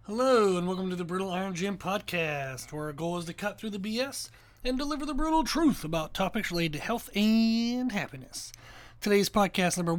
Hello, and welcome to the Brutal Iron Gym podcast, where our goal is to cut through the BS and deliver the brutal truth about topics related to health and happiness. Today's podcast number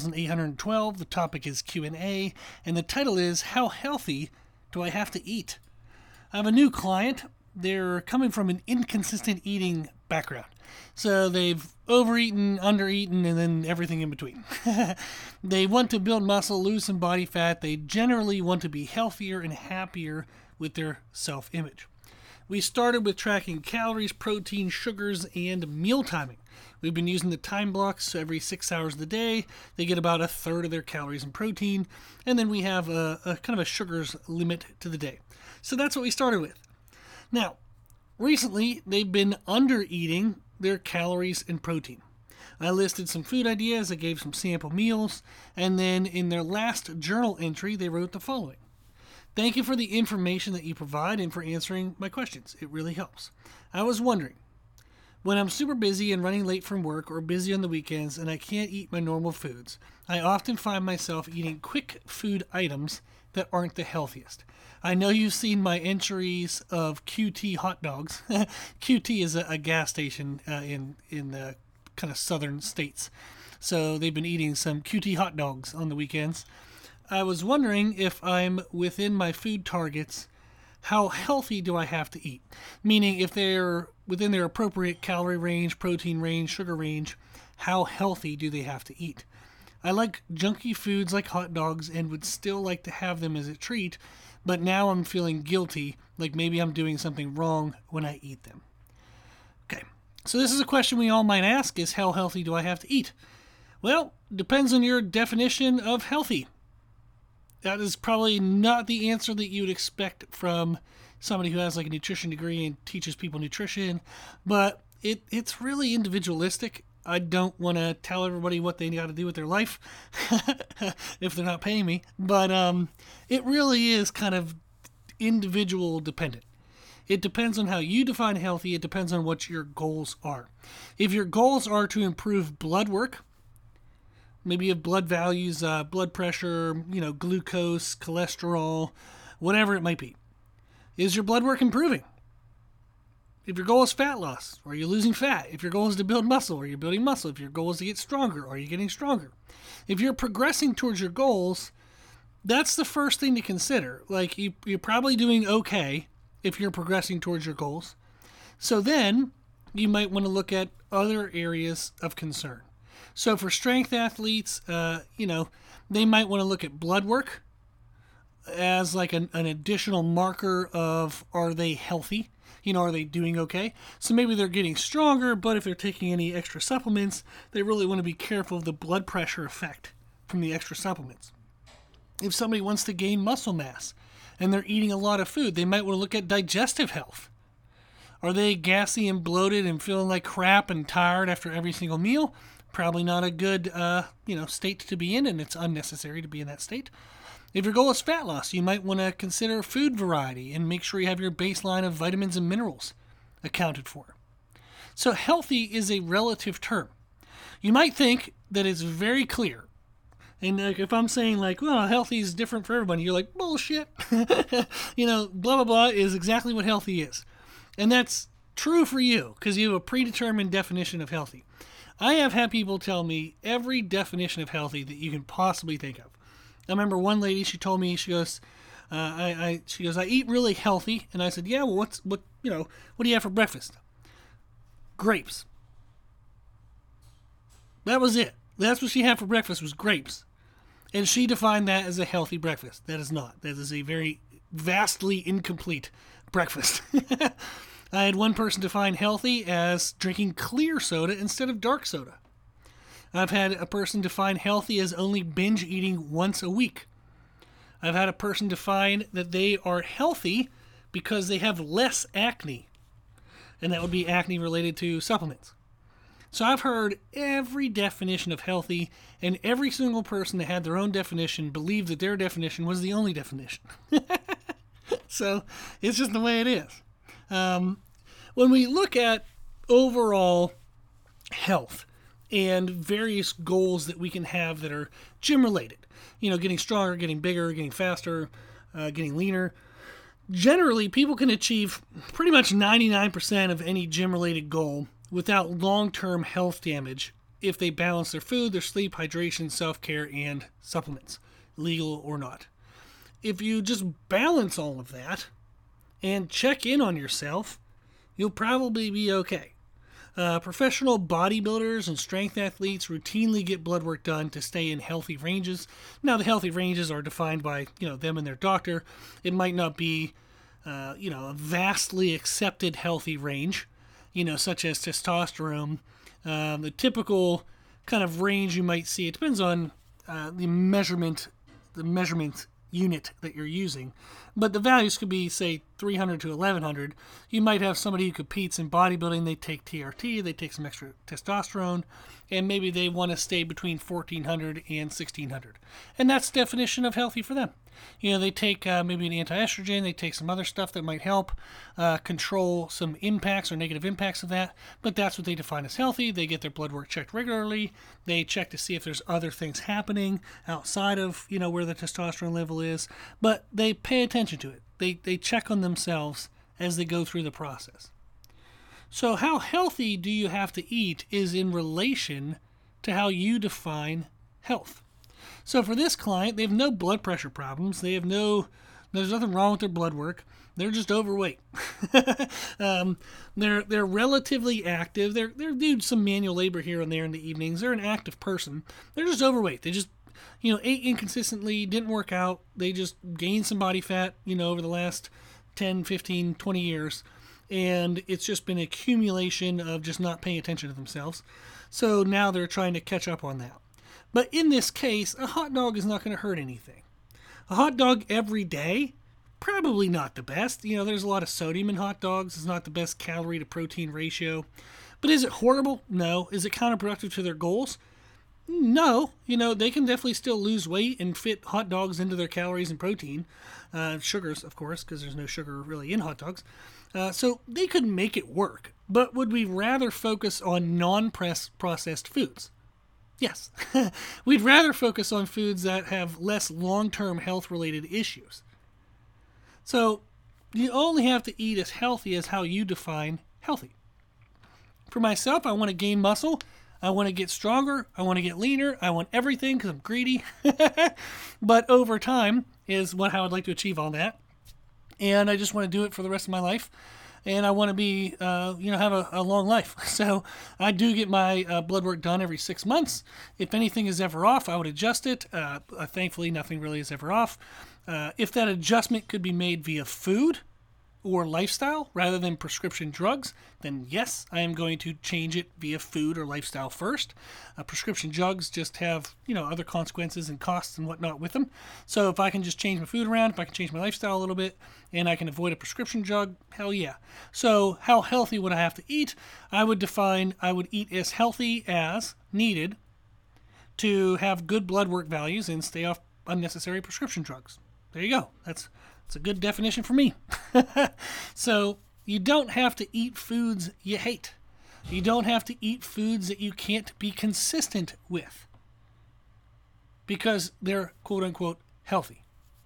1812. The topic is Q&A, and the title is How Healthy Do I Have to Eat? I have a new client. They're coming from an inconsistent eating background. So they've overeaten, undereaten, and then everything in between. They want to build muscle, lose some body fat. They generally want to be healthier and happier with their self-image. We started with tracking calories, protein, sugars, and meal timing. We've been using the time blocks every 6 hours of the day. They get about a third of their calories and protein. And then we have a kind of a sugars limit to the day. So that's what we started with. Now, recently, they've been under-eating their calories and protein. I listed some food ideas, I gave some sample meals, and then in their last journal entry, they wrote the following. Thank you for the information that you provide and for answering my questions. It really helps. I was wondering, when I'm super busy and running late from work or busy on the weekends and I can't eat my normal foods, I often find myself eating quick food items that aren't the healthiest. I know you've seen my entries of QT hot dogs. QT is a gas station in the kind of southern states. So they've been eating some QT hot dogs on the weekends. I was wondering if I'm within my food targets, how healthy do I have to eat? Meaning if they're within their appropriate calorie range, protein range, sugar range, how healthy do they have to eat? I like junky foods like hot dogs and would still like to have them as a treat, but now I'm feeling guilty, like maybe I'm doing something wrong when I eat them. Okay, so this is a question we all might ask is how healthy do I have to eat? Well, depends on your definition of healthy. That is probably not the answer that you would expect from somebody who has like a nutrition degree and teaches people nutrition, but it's really individualistic. I don't want to tell everybody what they got to do with their life if they're not paying me, but it really is kind of individual dependent. It depends on how you define healthy. It depends on what your goals are. If your goals are to improve blood work, maybe you have blood values, blood pressure, glucose, cholesterol, whatever it might be. Is your blood work improving? If your goal is fat loss, are you losing fat? If your goal is to build muscle, are you building muscle? If your goal is to get stronger, are you getting stronger? If you're progressing towards your goals, that's the first thing to consider. Like you're probably doing okay if you're progressing towards your goals. So then you might want to look at other areas of concern. So for strength athletes, they might want to look at blood work as like an additional marker of are they healthy? Are they doing okay? So maybe they're getting stronger, but if they're taking any extra supplements, they really want to be careful of the blood pressure effect from the extra supplements. If somebody wants to gain muscle mass and they're eating a lot of food, they might want to look at digestive health. Are they gassy and bloated and feeling like crap and tired after every single meal? Probably not a good, state to be in, and it's unnecessary to be in that state. If your goal is fat loss, you might want to consider food variety and make sure you have your baseline of vitamins and minerals accounted for. So healthy is a relative term. You might think that it's very clear. And if I'm saying healthy is different for everybody, you're like, bullshit. Blah, blah, blah is exactly what healthy is. And that's true for you because you have a predetermined definition of healthy. I have had people tell me every definition of healthy that you can possibly think of. I remember one lady, she told me, she goes, I eat really healthy. And I said, yeah, well, what do you have for breakfast? Grapes. That was it. That's what she had for breakfast was grapes. And she defined that as a healthy breakfast. That is not. That is a very vastly incomplete breakfast. I had one person define healthy as drinking clear soda instead of dark soda. I've had a person define healthy as only binge eating once a week. I've had a person define that they are healthy because they have less acne. And that would be acne related to supplements. So I've heard every definition of healthy, and every single person that had their own definition believed that their definition was the only definition. So it's just the way it is. When we look at overall health and various goals that we can have that are gym related, getting stronger, getting bigger, getting faster, getting leaner. Generally, people can achieve pretty much 99% of any gym-related goal without long-term health damage if they balance their food, their sleep, hydration, self-care, and supplements, legal or not. If you just balance all of that and check in on yourself, you'll probably be okay. Professional bodybuilders and strength athletes routinely get blood work done to stay in healthy ranges. Now, the healthy ranges are defined by them and their doctor. It might not be a vastly accepted healthy range, such as testosterone. The typical kind of range you might see, it depends on the measurement unit that you're using, but the values could be, say, 300 to 1100. You might have somebody who competes in bodybuilding. They take TRT, they take some extra testosterone, and maybe they want to stay between 1400 and 1600, and that's the definition of healthy for them. They take maybe an anti-estrogen, they take some other stuff that might help control some impacts or negative impacts of that, but that's what they define as healthy. They get their blood work checked regularly. They check to see if there's other things happening outside of, where the testosterone level is, but they pay attention to it. They check on themselves as they go through the process. So how healthy do you have to eat is in relation to how you define health. So for this client, they have no blood pressure problems. There's nothing wrong with their blood work. They're just overweight. They're relatively active. They're doing some manual labor here and there in the evenings. They're an active person. They're just overweight. They just, ate inconsistently, didn't work out. They just gained some body fat, over the last 10, 15, 20 years. And it's just been an accumulation of just not paying attention to themselves. So now they're trying to catch up on that. But in this case, a hot dog is not going to hurt anything. A hot dog every day, probably not the best. There's a lot of sodium in hot dogs. It's not the best calorie to protein ratio. But is it horrible? No. Is it counterproductive to their goals? No. They can definitely still lose weight and fit hot dogs into their calories and protein. Sugars, of course, because there's no sugar really in hot dogs. So they could make it work. But would we rather focus on non-processed foods? Yes. We'd rather focus on foods that have less long-term health-related issues. So you only have to eat as healthy as how you define healthy. For myself, I want to gain muscle. I want to get stronger. I want to get leaner. I want everything because I'm greedy. But over time is how I'd like to achieve all that. And I just want to do it for the rest of my life. And I want to be, have a long life. So I do get my blood work done every 6 months. If anything is ever off, I would adjust it. Thankfully, nothing really is ever off. If that adjustment could be made via food or lifestyle rather than prescription drugs, then yes, I am going to change it via food or lifestyle first. Prescription drugs just have, other consequences and costs and whatnot with them. So if I can just change my food around, if I can change my lifestyle a little bit, and I can avoid a prescription drug, hell yeah. So how healthy would I have to eat? I would eat as healthy as needed to have good blood work values and stay off unnecessary prescription drugs. There you go. That's a good definition for me. So you don't have to eat foods you hate. You don't have to eat foods that you can't be consistent with because they're quote-unquote healthy.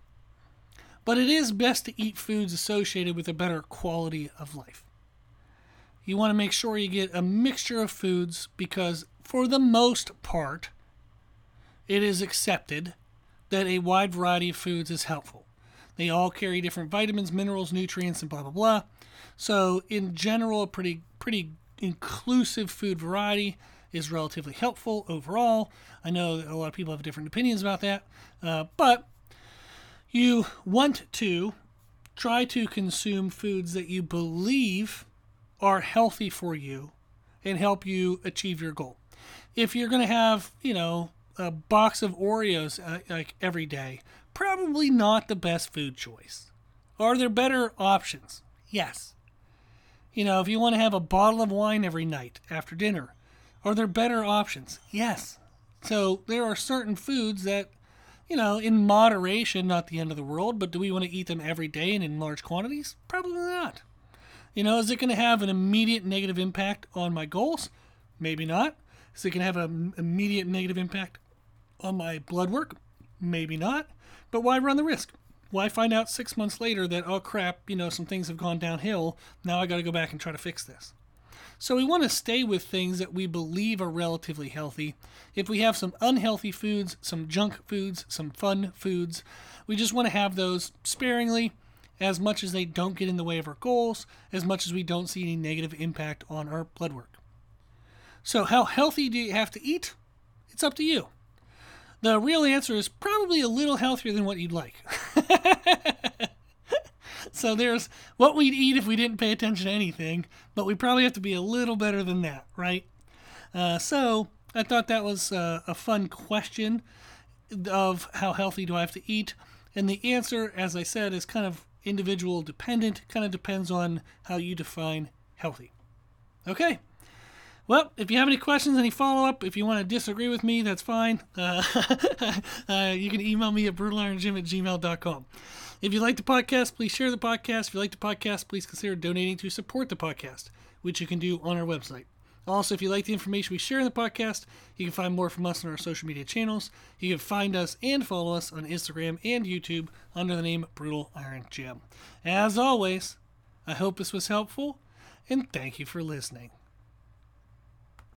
But it is best to eat foods associated with a better quality of life. You want to make sure you get a mixture of foods because for the most part, it is accepted that a wide variety of foods is helpful. They all carry different vitamins, minerals, nutrients, and blah, blah, blah. So in general, a pretty inclusive food variety is relatively helpful overall. I know that a lot of people have different opinions about that, but you want to try to consume foods that you believe are healthy for you and help you achieve your goal. If you're going to have, a box of Oreos like every day, probably not the best food choice. Are there better options? Yes. If you want to have a bottle of wine every night after dinner, are there better options? Yes. So there are certain foods that, in moderation, not the end of the world, but do we want to eat them every day and in large quantities? Probably not. Is it going to have an immediate negative impact on my goals? Maybe not. Is it going to have an immediate negative impact on my blood work? Maybe not. But why run the risk? Well, I find out 6 months later that, oh crap, some things have gone downhill. Now I got to go back and try to fix this. So we want to stay with things that we believe are relatively healthy. If we have some unhealthy foods, some junk foods, some fun foods, we just want to have those sparingly, as much as they don't get in the way of our goals, as much as we don't see any negative impact on our blood work. So how healthy do you have to eat? It's up to you. The real answer is probably a little healthier than what you'd like. So there's what we'd eat if we didn't pay attention to anything, but we probably have to be a little better than that, right? So I thought that was a fun question of how healthy do I have to eat? And the answer, as I said, is kind of individual dependent. Kind of depends on how you define healthy. Okay. Well, if you have any questions, any follow-up, if you want to disagree with me, that's fine. You can email me at brutalironjim@gmail.com. If you like the podcast, please share the podcast. If you like the podcast, please consider donating to support the podcast, which you can do on our website. Also, if you like the information we share in the podcast, you can find more from us on our social media channels. You can find us and follow us on Instagram and YouTube under the name Brutal Iron Jim. As always, I hope this was helpful, and thank you for listening.